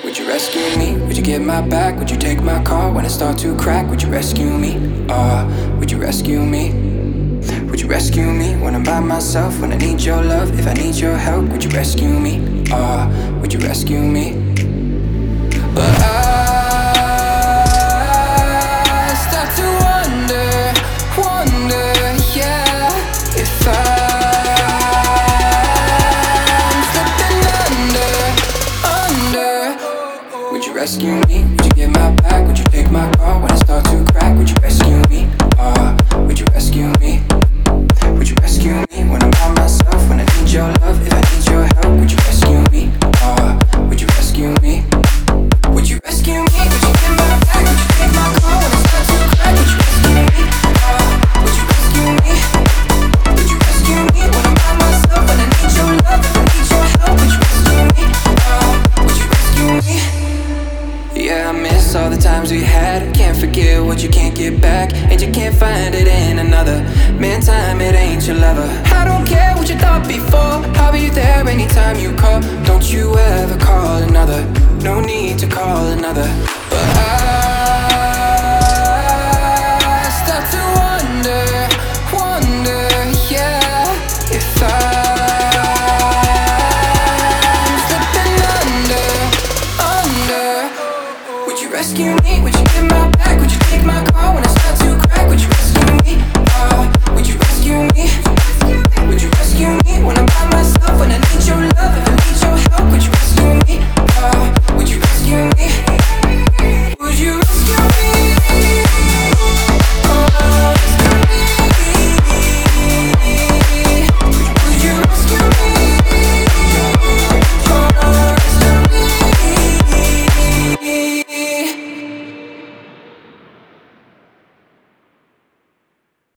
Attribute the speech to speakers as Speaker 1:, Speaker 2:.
Speaker 1: Would you rescue me? Would you get my back? Would you take my car when it starts to crack? Would you rescue me? Would you rescue me? Would you rescue me when I'm by myself? When I need your love, if I need your help, would you rescue me? Would you rescue me? But I start to wonder, yeah, if I'm slipping under. Would you rescue me? Would you get my back? Would you take my car when I start to crack? Would you rescue me? Would you rescue me? Would you rescue me when I'm by myself? When I need your love, if I need your help, would you rescue me? Would you rescue me? Would you rescue me? Would you get my back? Would you take my car when I start to crack? Would you rescue me? Would you rescue me? Would you rescue me when I'm by myself? When I need your love, if I need your help, would you rescue me? Would you rescue me? Yeah, I miss all the times we had. Can't forget what you can't get back, and you can't find it in another. Man, time, it ain't your lover. I don't care what you thought before, I'll be there anytime you call. Don't you ever call another, no need to call another. But I start to wonder, yeah, if I'm slipping under. Would you rescue me? Would you get my back? Would you take my car when I